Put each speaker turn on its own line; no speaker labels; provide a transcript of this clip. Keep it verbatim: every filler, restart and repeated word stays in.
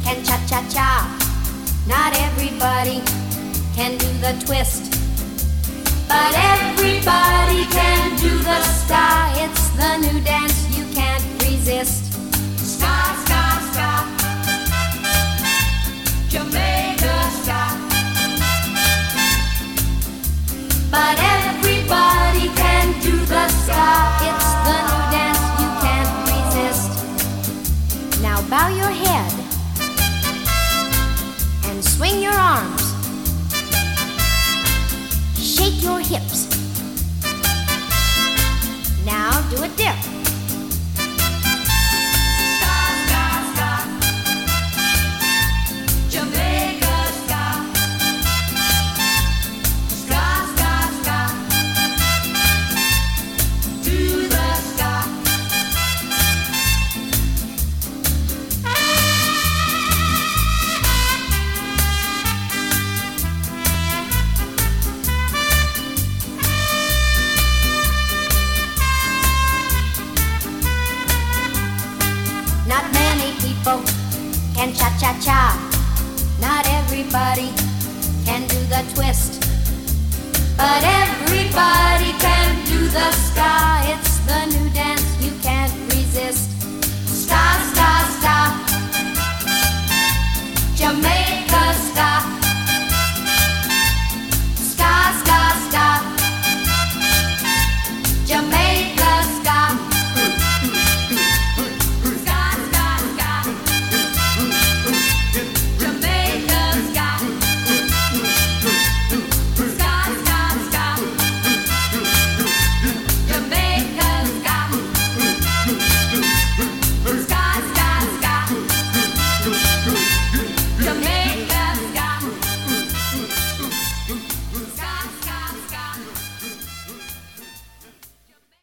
can cha-cha-cha. Not everybody can do the twist, but everybody can do the ska. It's the new dance you can't resist. Ska, ska, ska, Jamaica ska. But everybody can do the ska. It's the new dance you can't resist. Now bow your head and swing your arms. Shake your hips. Now do a dip. Ska, ska, ska, Jamaica ska. Ska, ska, ska, do the ska. Not many people can cha-cha-cha. Not everybody can do the twist, but everybody can do the ska.